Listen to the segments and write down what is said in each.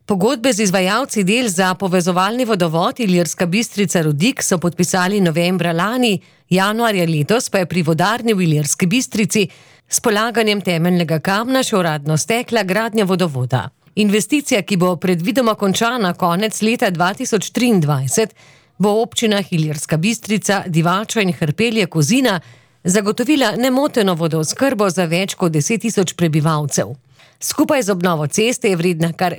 Pogodbe z izvajalci del za povezovalni vodovod Ilirska Bistrica-Rodik so podpisali novembra lani, januarja letos pa je pri vodarni v Ilirski Bistrici s polaganjem temeljnega kamna še uradno stekla gradnja vodovoda. Investicija, ki bo predvidoma končana konec leta 2023, bo občinah Ilirska Bistrica, Divača in Hrpelje-Kozina zagotovila nemoteno vodooskrbo za več kot 10.000 prebivalcev. Skupaj z obnovo ceste je vredna kar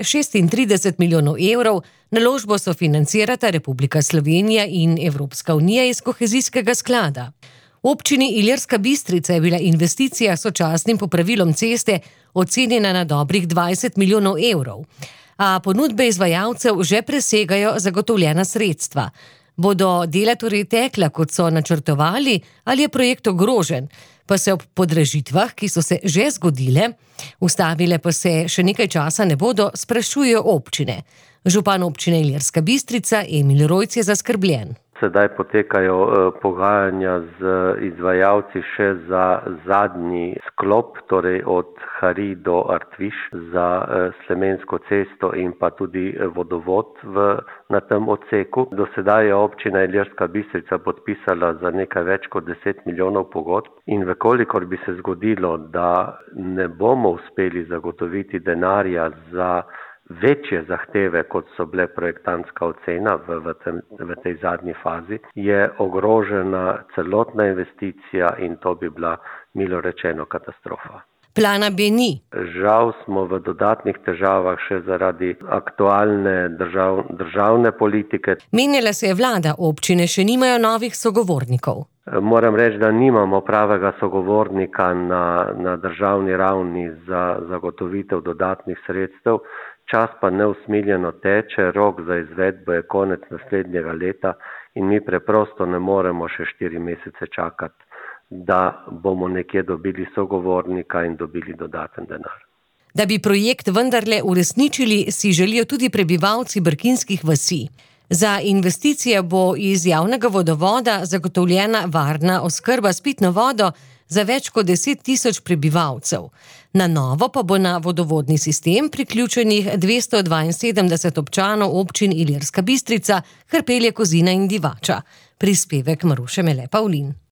36 milijonov evrov, naložbo sofinancirata Republika Slovenija in Evropska unija iz kohezijskega sklada. V občini Ilirska Bistrica je bila investicija s sočasnim popravilom ceste ocenjena na dobrih 20 milijonov evrov, a ponudbe izvajalcev že presegajo zagotovljena sredstva. Bodo dela torej tekla, kot so načrtovali, ali je projekt ogrožen, pa se ob podražitvah, ki so se že zgodile, ustavile pa se še nekaj časa ne bodo, sprašujejo občine. Župan občine Ilirska Bistrica Emil Rojc je zaskrbljen. Sedaj potekajo pogajanja z izvajalci še za zadnji sklop, torej od Hari do Artviš za Slemensko cesto in pa tudi vodovod na tem odseku. Do sedaj je občina Ilirska Bistrica podpisala za nekaj več kot 10 milijonov pogodb in vekolikor bi se zgodilo, da ne bomo uspeli zagotoviti denarja za večje zahteve, kot so bile projektantska ocena v tej zadnji fazi, je ogrožena celotna investicija in to bi bila, milo rečeno, katastrofa. Plana B ni. Žal smo v dodatnih težavah še zaradi aktualne državne politike. Menjala se je vlada, občine še nimajo novih sogovornikov. Moram reči, da nimamo pravega sogovornika na državni ravni za zagotovitev dodatnih sredstev. Čas pa neusmiljeno teče, rok za izvedbo je konec naslednjega leta in mi preprosto ne moremo še 4 mesece čakati, da bomo nekje dobili sogovornika in dobili dodaten denar. Da bi projekt vendarle uresničili, si želijo tudi prebivalci brkinskih vasi. Za investicije bo iz javnega vodovoda zagotovljena varna oskrba s pitno vodo za več kot 10.000 prebivalcev. Na novo pa bo na vodovodni sistem priključenih 272 občanov občin Ilirska Bistrica, Hrpelje-Kozina in Divača. Prispevek Maruše Mele Pavlin.